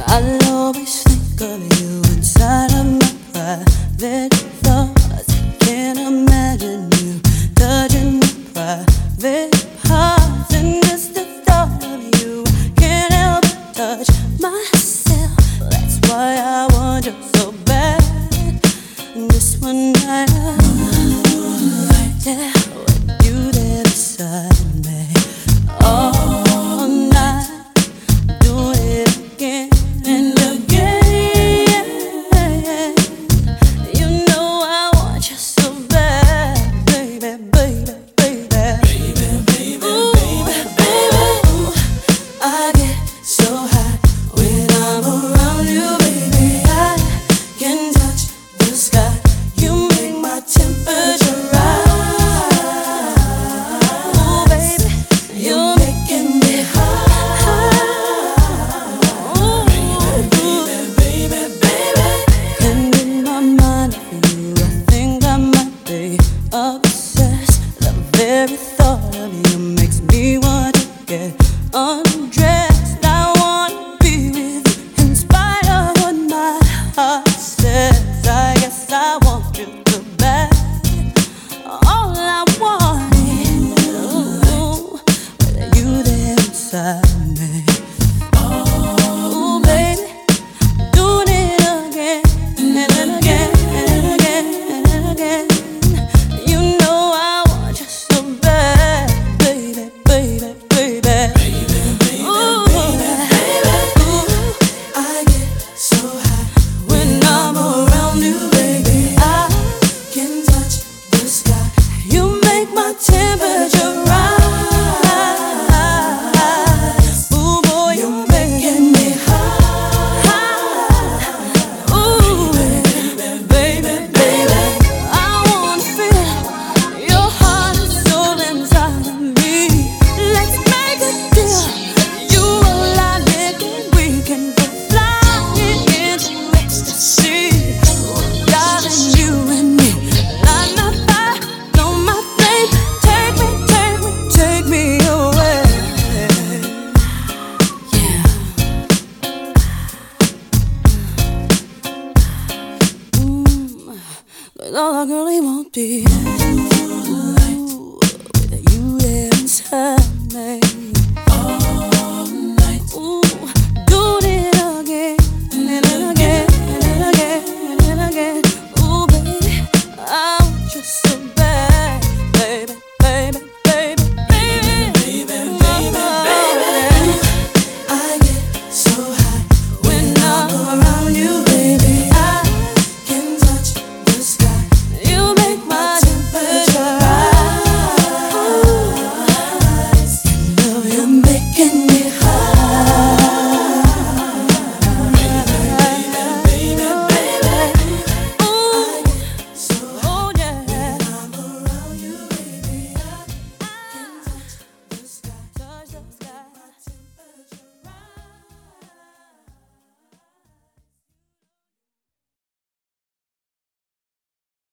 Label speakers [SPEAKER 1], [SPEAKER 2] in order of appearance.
[SPEAKER 1] I'll always think of you inside of my private thoughts. Can't imagine you touching my private parts. And just the thought of you, can't help but touch myself. That's why I want you so bad. And this one night, right there with you there beside me. All night, doing it again and again. You know I want you so bad, baby, baby, baby. Ooh, baby, I get so high when I'm around you, baby. I can touch the sky. You make my temperature rise. Ooh, baby, you're making me high. Ooh, baby. And in my mind for you, I think I might be obsessed. The very thought of you makes me want to get undressed. I wanna be with you in spite of what my heart says. I guess I want you so bad. All I want is with you there inside me. Ooh, baby, doing it again and again and again and again. You know I want you so bad, baby, baby, baby. Ooh, I get so high when I'm around you, baby. I can touch the sky. You make my temperature rise. Ooh, boy, you're making me high. Ooh, baby, baby. I wanna feel your heart and soul inside of me. Let's make a deal. You and I, we can go flying into ecstasy. Darling, you and me, light my fire, blow my flame. Take me, take me, take me away. Yeah. 'Cause all I really want is